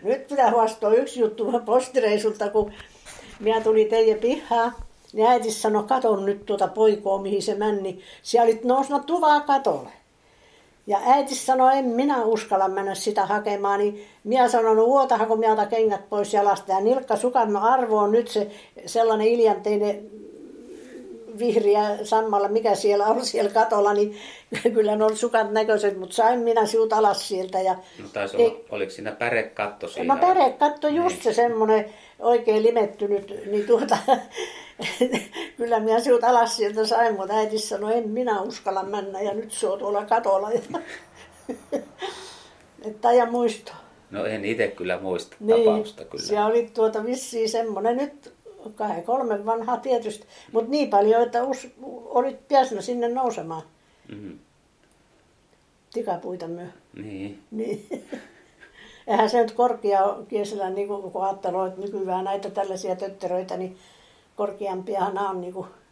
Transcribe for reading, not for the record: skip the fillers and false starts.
nyt pitää huostoa yksi juttu postireisulta, kun minä tulin teidän pihaan. Niin äiti sanoi, katon nyt tuota poikoa, mihin se meni. Siellä oli noussut tuvaa katolle. Ja äiti sanoi, en minä uskalla mennä sitä hakemaan. Niin minä sanoin, no vuotahako minä otan kengät pois jalasta. Ja nilkkasukat, no arvo on nyt se sellainen iljanteinen vihreä sammalla, mikä siellä on siellä katolla. Niin kyllä ne on sukat näköiset, mutta sain minä sinut alas sieltä. Ja no taisi olla, oliko siinä pärekatto siinä? No pärekatto, just niin. Se semmoinen oikein limettynyt. Niin kyllä minä sinut alas sieltä sain, mutta äiti sanoi, en minä uskalla mennä ja nyt se on tuolla katolla. Että ja muisto. No en itse kyllä muista niin, tapausta kyllä. Siellä oli vissiin semmoinen nyt 2-3 vanha tietysti, mutta niin paljon, että olit päässyt sinne nousemaan. Mm-hmm. Tikapuita myö. Niin. Eihän se nyt korkea kiesellä, niin kun ajattelee, että nykyään näitä tällaisia tötteröitä, niin korkeampiahan nämä on niin kuin